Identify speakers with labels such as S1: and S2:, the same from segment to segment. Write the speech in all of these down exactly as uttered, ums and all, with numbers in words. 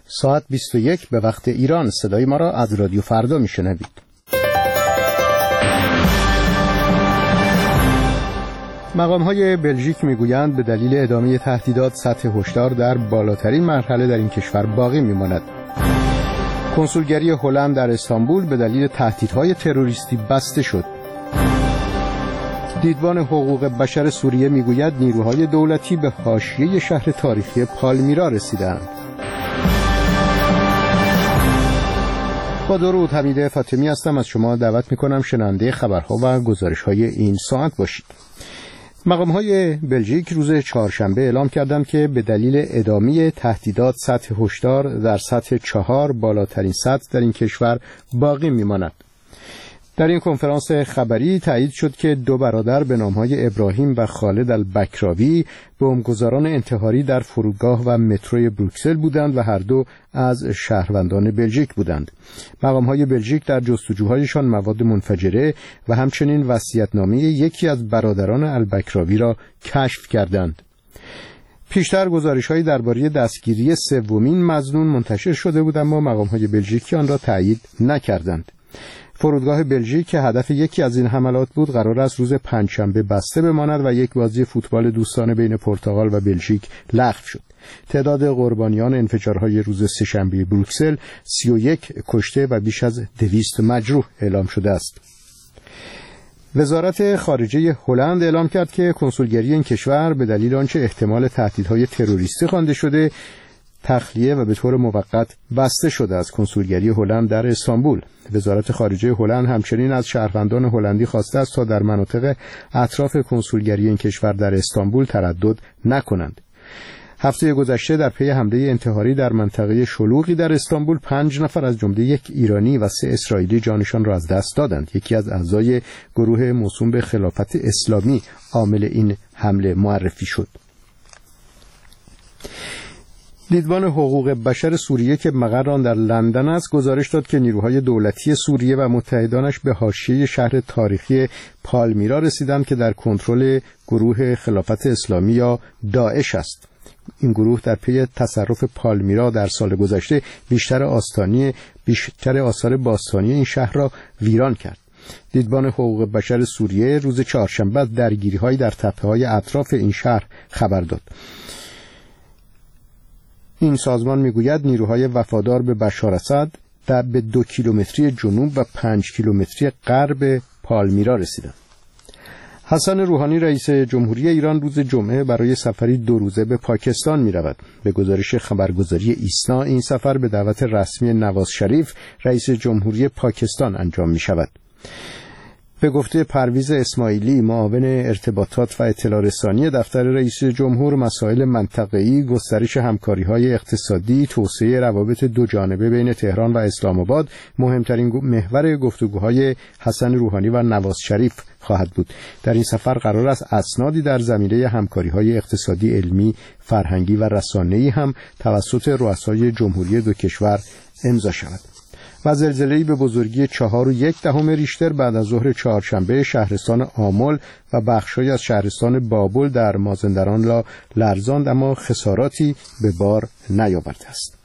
S1: ساعت بیست و یک به وقت ایران. صدای ما را از رادیو فردا میشنوید. مقام‌های بلژیک میگویند به دلیل ادامه تهدیدات سطح هشدار در بالاترین مرحله در این کشور باقی میماند. کنسولگری هلند در استانبول به دلیل تهدیدهای تروریستی بسته شد. دیدبان حقوق بشر سوریه میگوید نیروهای دولتی به حاشیه شهر تاریخی پالمیرا رسیدند. با درود، حمید فاطمی هستم. از شما دعوت میکنم شنونده خبرها و گزارش‌های این ساعت باشید. مقام‌های بلژیک روز چهارشنبه اعلام کردند که به دلیل ادامه تهدیدات سطح هشدار در سطح چهار بالاترین سطح در این کشور باقی میماند. در این کنفرانس خبری تایید شد که دو برادر به نام‌های ابراهیم و خالد البکراوی بمبگذاران انتحاری در فرودگاه و متروی بروکسل بودند و هر دو از شهروندان بلژیک بودند. مقام‌های بلژیک در جستجوهایشان مواد منفجره و همچنین وصیت‌نامه یکی از برادران البکراوی را کشف کردند. پیشتر گزارش‌هایی درباره دستگیری سومین مظنون منتشر شده بود، اما مقام‌های بلژیکی آن را تایید نکردند. فرودگاه بلژیک که هدف یکی از این حملات بود قرار است روز پنجشنبه بسته بماند و یک بازی فوتبال دوستانه بین پرتغال و بلژیک لغو شد. تعداد قربانیان انفجارهای روز سه‌شنبه بروکسل سی و یک کشته و بیش از دویست مجروح اعلام شده است. وزارت خارجه هلند اعلام کرد که کنسولگری این کشور به دلیل آنچه احتمال تهدیدهای تروریستی خوانده شده تخلیه و به طور موقت بسته شده از کنسولگری هلند در استانبول. وزارت خارجه هلند همچنین از شهروندان هلندی خواسته است تا در مناطق اطراف کنسولگری این کشور در استانبول تردد نکنند. هفته گذشته در پی حمله انتحاری در منطقه شلوغی در استانبول پنج نفر از جمله یک ایرانی و سه اسرائیلی جانشان را از دست دادند. یکی از اعضای گروه موسوم به خلافت اسلامی عامل این حمله معرفی شد. دیدبان حقوق بشر سوریه که مقر آن در لندن است گزارش داد که نیروهای دولتی سوریه و متحدانش به حاشیه شهر تاریخی پالمیرا رسیدند که در کنترل گروه خلافت اسلامی یا داعش است. این گروه در پی تصرف پالمیرا در سال گذشته بیشتر آستانی بیشتر آثار باستانی این شهر را ویران کرد. دیدبان حقوق بشر سوریه روز چهارشنبه از درگیری‌هایی در تپه‌های اطراف این شهر خبر داد. این سازمان میگوید نیروهای وفادار به بشار اسد در به دو کیلومتری جنوب و پنج کیلومتری غرب پالمیرا رسیدند. حسن روحانی رئیس جمهوری ایران روز جمعه برای سفری دو روزه به پاکستان می رود. به گزارش خبرگزاری ایسنا این سفر به دعوت رسمی نواز شریف رئیس جمهوری پاکستان انجام می شود. به گفته پرویز اسماعیلی معاون ارتباطات و اطلاع رسانی دفتر رئیس جمهور، مسائل منطقه‌ای، گسترش همکاری‌های اقتصادی، توسعه روابط دو جانبه بین تهران و اسلام آباد مهمترین محور گفتگوهای حسن روحانی و نواز شریف خواهد بود. در این سفر قرار است اسنادی در زمینه همکاری‌های اقتصادی، علمی، فرهنگی و رسانه‌ای هم توسط رؤسای جمهوری دو کشور امضا شود. و زلزله‌ای به بزرگی چهار و یک دهم ریشتر بعد از ظهر چهارشنبه شهرستان آمل و بخشی از شهرستان بابل در مازندران را لرزاند، اما خساراتی به بار نیاورده است.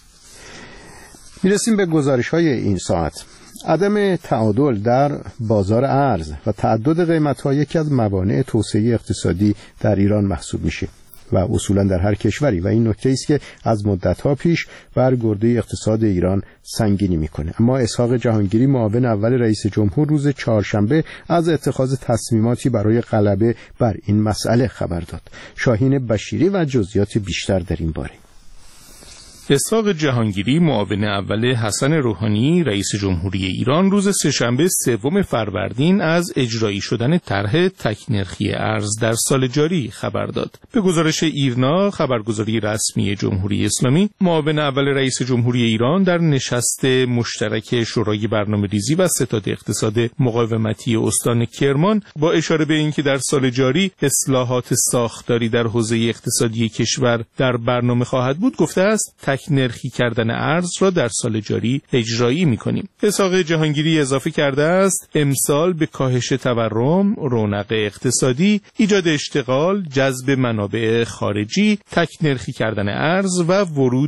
S1: میرسیم به گزارش‌های این ساعت. عدم تعادل در بازار ارز و تعدد قیمت‌ها یکی از موانع توسعه اقتصادی در ایران محسوب میشه و اصولا در هر کشوری، و این نکته است که از مدت‌ها پیش بر گرده اقتصاد ایران سنگینی میکنه. اما اسحاق جهانگیری معاون اول رئیس جمهور روز چهارشنبه از اتخاذ تصمیماتی برای غلبه بر این مسئله خبر داد. شاهین بشیری و جزئیات بیشتر در این باره.
S2: اسحاق جهانگیری معاون اول حسن روحانی رئیس جمهوری ایران روز سه‌شنبه سوم فروردین از اجرایی شدن طرح تک‌نرخی ارز در سال جاری خبر داد. به گزارش ایرنا، خبرگزاری رسمی جمهوری اسلامی، معاون اول رئیس جمهوری ایران در نشست مشترک شورای برنامه‌ریزی و ستاد اقتصاد مقاومتی استان کرمان با اشاره به اینکه در سال جاری اصلاحات ساختاری در حوزه اقتصادی کشور در برنامه خواهد بود، گفته است نرخی کردن ارز را در سال جاری اجرایی می‌کنیم. اسحاق جهانگیری اضافه کرده است امسال به کاهش تورم، رونق اقتصادی، ایجاد اشتغال، جذب منابع خارجی، تک نرخی کردن ارز و ورود